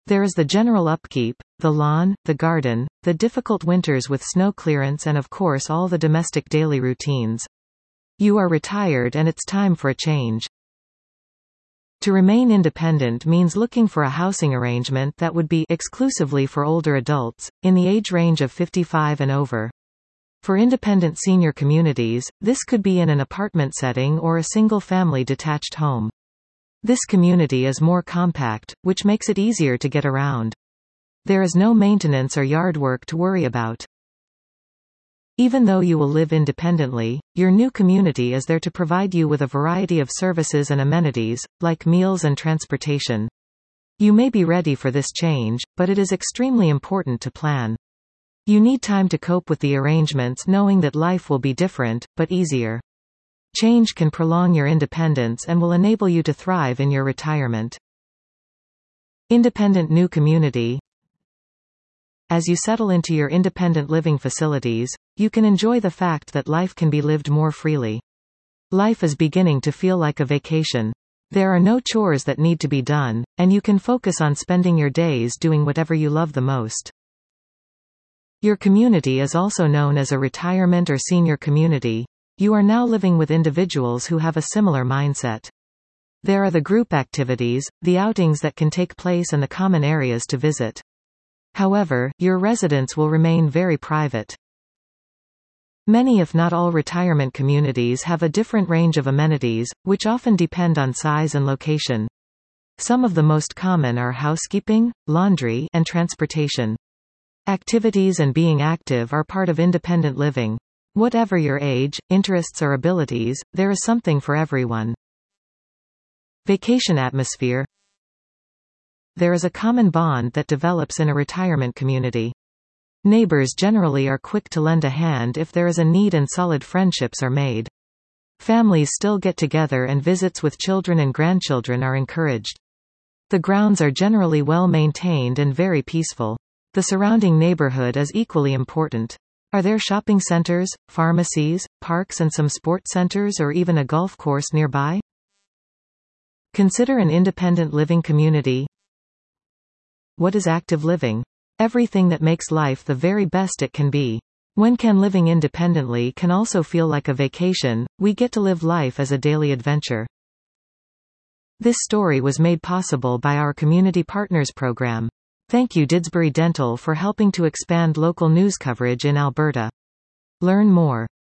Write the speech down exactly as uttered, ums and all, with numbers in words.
There is the general upkeep, the lawn, the garden, the difficult winters with snow clearance and of course all the domestic daily routines. You are retired and it's time for a change. To remain independent means looking for a housing arrangement that would be exclusively for older adults, in the age range of fifty-five and over. For independent senior communities, this could be in an apartment setting or a single-family detached home. This community is more compact, which makes it easier to get around. There is no maintenance or yard work to worry about. Even though you will live independently, your new community is there to provide you with a variety of services and amenities, like meals and transportation. You may be ready for this change, but it is extremely important to plan. You need time to cope with the arrangements knowing that life will be different, but easier. Change can prolong your independence and will enable you to thrive in your retirement. Independent new community. As you settle into your independent living facilities, you can enjoy the fact that life can be lived more freely. Life is beginning to feel like a vacation. There are no chores that need to be done, and you can focus on spending your days doing whatever you love the most. Your community is also known as a retirement or senior community. You are now living with individuals who have a similar mindset. There are the group activities, the outings that can take place and the common areas to visit. However, your residence will remain very private. Many if not all retirement communities have a different range of amenities, which often depend on size and location. Some of the most common are housekeeping, laundry, and transportation. Activities and being active are part of independent living. Whatever your age, interests or abilities, there is something for everyone. Vacation atmosphere. There is a common bond that develops in a retirement community. Neighbors generally are quick to lend a hand if there is a need and solid friendships are made. Families still get together and visits with children and grandchildren are encouraged. The grounds are generally well maintained and very peaceful. The surrounding neighborhood is equally important. Are there shopping centers, pharmacies, parks and some sports centers or even a golf course nearby? Consider an independent living community. What is active living? Everything that makes life the very best it can be. When can living independently can also feel like a vacation, we get to live life as a daily adventure. This story was made possible by our Community Partners program. Thank you Didsbury Dental for helping to expand local news coverage in Alberta. Learn more.